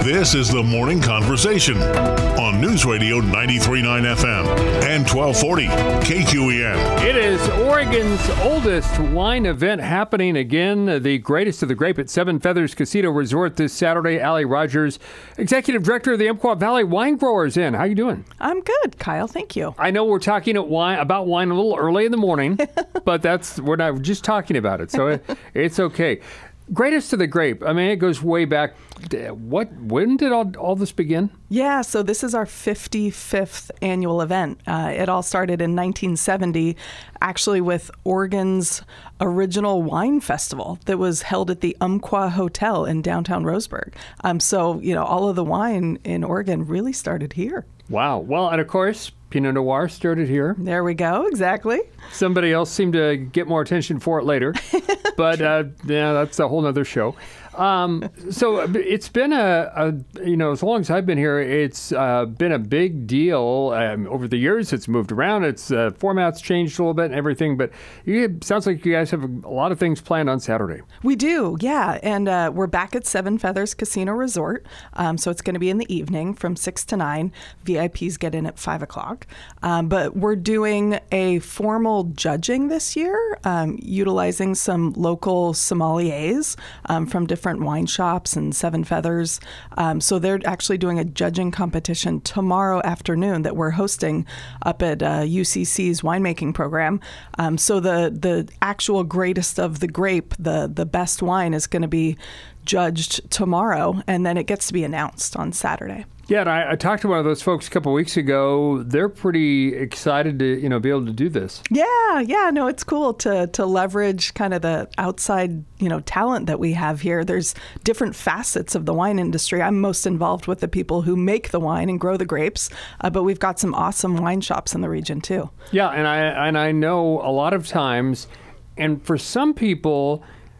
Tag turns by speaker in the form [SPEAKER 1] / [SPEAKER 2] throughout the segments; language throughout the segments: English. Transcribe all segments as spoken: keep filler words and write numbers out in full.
[SPEAKER 1] This is the Morning Conversation on News Radio ninety-three point nine F M and twelve forty K Q E N.
[SPEAKER 2] It is Oregon's oldest wine event happening again, the greatest of the grape at Seven Feathers Casino Resort this Saturday. Allie Rogers, Executive Director of the Umpqua Valley Wine Growers, in. How you doing?
[SPEAKER 3] I'm good, Kyle. Thank you.
[SPEAKER 2] I know we're talking at wine, about wine a little early in the morning, but that's we're not just talking about it, so it, it's okay. Greatest of the grape. I mean, it goes way back. What? When did all, all this begin?
[SPEAKER 3] Yeah, so this is our fifty-fifth annual event. Uh, it all started in nineteen seventy, actually with Oregon's original wine festival that was held at the Umpqua Hotel in downtown Roseburg. Um, so, you know, all of the wine in Oregon really started here.
[SPEAKER 2] Wow. Well, and of course, Pinot Noir started here.
[SPEAKER 3] There we go. Exactly.
[SPEAKER 2] Somebody else seemed to get more attention for it later. But, uh, yeah, that's a whole nother show. Um, so it's been a, a, you know, as long as I've been here, it's uh, been a big deal. Um, over the years, it's moved around. Its uh, format's changed a little bit and everything. But it sounds like you guys have a lot of things planned on Saturday.
[SPEAKER 3] We do, yeah. And uh, we're back at Seven Feathers Casino Resort. Um, so it's going to be in the evening from six to nine. V I Ps get in at five o'clock. Um, but we're doing a formal judging this year, um, utilizing some local sommeliers um, from different wine shops and Seven Feathers. Um, so they're actually doing a judging competition tomorrow afternoon that we're hosting up at uh, U C C's winemaking program. Um, so the the actual greatest of the grape, the the best wine, is going to be judged tomorrow, and then it gets to be announced on Saturday.
[SPEAKER 2] Yeah, and I, I talked to one of those folks a couple of weeks ago. They're pretty excited to, you know, be able to do this.
[SPEAKER 3] Yeah, yeah, no, it's cool to to leverage kind of the outside, you know, talent that we have here. There's different facets of the wine industry. I'm most involved with the people who make the wine and grow the grapes, uh, but we've got some awesome wine shops in the region too. Yeah,
[SPEAKER 2] and I and I know a lot of times, and for some people,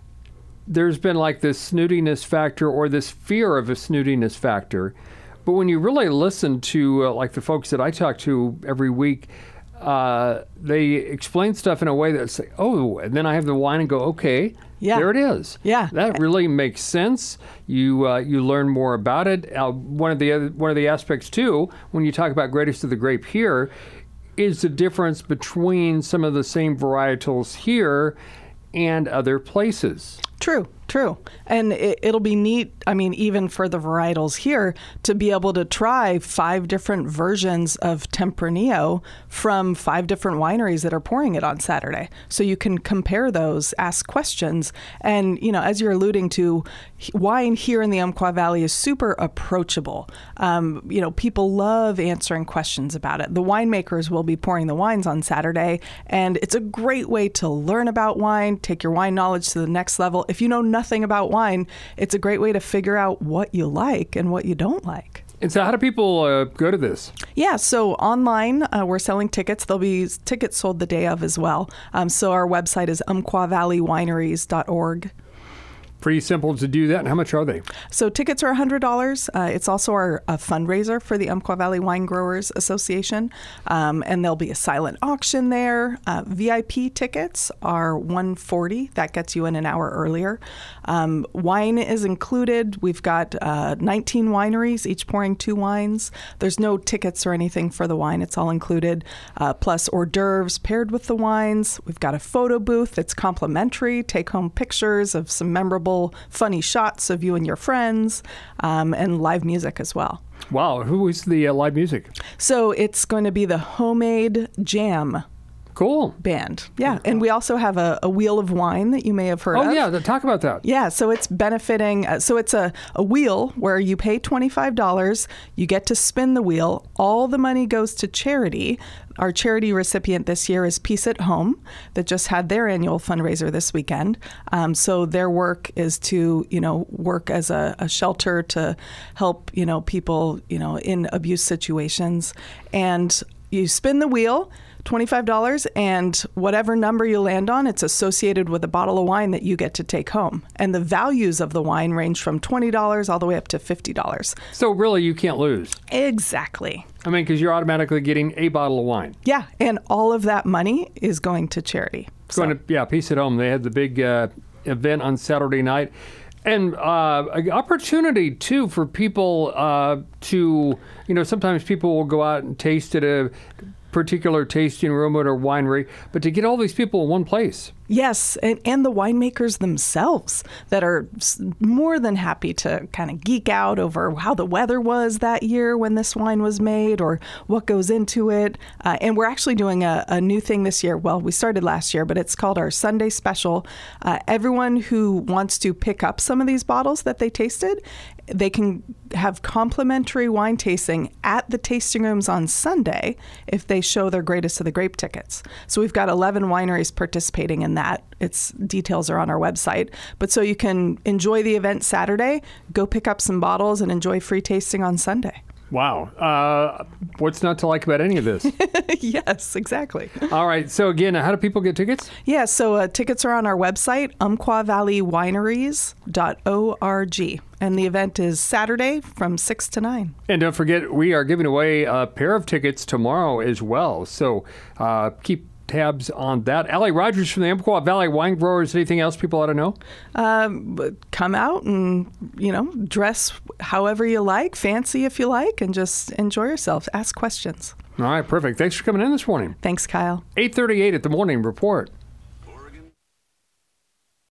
[SPEAKER 2] there's been like this snootiness factor or this fear of a snootiness factor. But when you really listen to uh, like the folks that I talk to every week, uh, they explain stuff in a way that's like, oh, and then I have the wine and go, okay,
[SPEAKER 3] yeah.
[SPEAKER 2] there it is.
[SPEAKER 3] Yeah,
[SPEAKER 2] that really makes sense. You uh, you learn more about it. Uh, one of the other, one of the aspects too, when you talk about greatest of the grape here, is the difference between some of the same varietals here and other places.
[SPEAKER 3] True, true. And it, it'll be neat, I mean, even for the varietals here, to be able to try five different versions of Tempranillo from five different wineries that are pouring it on Saturday. So you can compare those, ask questions. And, you know, as you're alluding to, wine here in the Umpqua Valley is super approachable. Um, you know, people love answering questions about it. The winemakers will be pouring the wines on Saturday, and it's a great way to learn about wine, take your wine knowledge to the next level. If you know nothing about wine, it's a great way to figure out what you like and what you don't like.
[SPEAKER 2] And so how do people uh, go to this?
[SPEAKER 3] Yeah, so online, uh, we're selling tickets. There'll be tickets sold the day of as well. Um, so our website is umpqua valley wineries dot org.
[SPEAKER 2] Pretty simple to do that. And how much are they?
[SPEAKER 3] So tickets are one hundred dollars. Uh, it's also our a fundraiser for the Umpqua Valley Wine Growers Association. Um, and there'll be a silent auction there. Uh, V I P tickets are one hundred forty dollars. That gets you in an hour earlier. Um, wine is included. We've got uh, nineteen wineries, each pouring two wines. There's no tickets or anything for the wine. It's all included. Uh, plus hors d'oeuvres paired with the wines. We've got a photo booth that's complimentary. Take home pictures of some memorable funny shots of you and your friends, um, and live music as well.
[SPEAKER 2] Wow. Who is the uh, live music?
[SPEAKER 3] So it's going to be the Homemade Jam
[SPEAKER 2] Cool.
[SPEAKER 3] band. Yeah. And we also have a, a wheel of wine that you may have heard
[SPEAKER 2] oh,
[SPEAKER 3] of.
[SPEAKER 2] Oh, yeah. Talk about that.
[SPEAKER 3] Yeah. So it's benefiting. Uh, so it's a, a wheel where you pay twenty-five dollars. You get to spin the wheel. All the money goes to charity. Our charity recipient this year is Peace at Home, that just had their annual fundraiser this weekend. Um, so their work is to, you know, work as a, a shelter to help, you know, people, you know, in abuse situations. And you spin the wheel, twenty-five dollars, and whatever number you land on, it's associated with a bottle of wine that you get to take home. And the values of the wine range from twenty dollars all the way up to fifty dollars.
[SPEAKER 2] So really, you can't lose.
[SPEAKER 3] Exactly.
[SPEAKER 2] I mean, because you're automatically getting a bottle of wine.
[SPEAKER 3] Yeah, and all of that money is going to charity.
[SPEAKER 2] Going so. to, yeah, Peace at Home. They had the big uh, event on Saturday night. And uh, an opportunity, too, for people uh, to, you know, sometimes people will go out and taste at a particular tasting room at a winery, but to get all these people in one place.
[SPEAKER 3] Yes, and, and the winemakers themselves that are more than happy to kind of geek out over how the weather was that year when this wine was made or what goes into it. Uh, and we're actually doing a, a new thing this year. Well, we started last year, but it's called our Sunday Special. Uh, everyone who wants to pick up some of these bottles that they tasted, they can have complimentary wine tasting at the tasting rooms on Sunday if they show their Greatest of the Grape tickets. So we've got eleven wineries participating in that. Its details are on our website. But so you can enjoy the event Saturday, go pick up some bottles, and enjoy free tasting on Sunday.
[SPEAKER 2] Wow. Uh, what's not to like about any of this?
[SPEAKER 3] Yes, exactly.
[SPEAKER 2] All right. So again, how do people get tickets?
[SPEAKER 3] Yeah, so uh, tickets are on our website, umpqua valley wineries dot org. And the event is Saturday from six to nine.
[SPEAKER 2] And don't forget, we are giving away a pair of tickets tomorrow as well. So uh, keep tabs on that. Allie Rogers from the Umpqua Valley Wine Growers. Anything else people ought to know?
[SPEAKER 3] Um, come out and, you know, dress however you like, fancy if you like, and just enjoy yourself. Ask questions.
[SPEAKER 2] All right, perfect. Thanks for coming in this morning.
[SPEAKER 3] Thanks, Kyle.
[SPEAKER 2] eight thirty-eight at the Morning Report.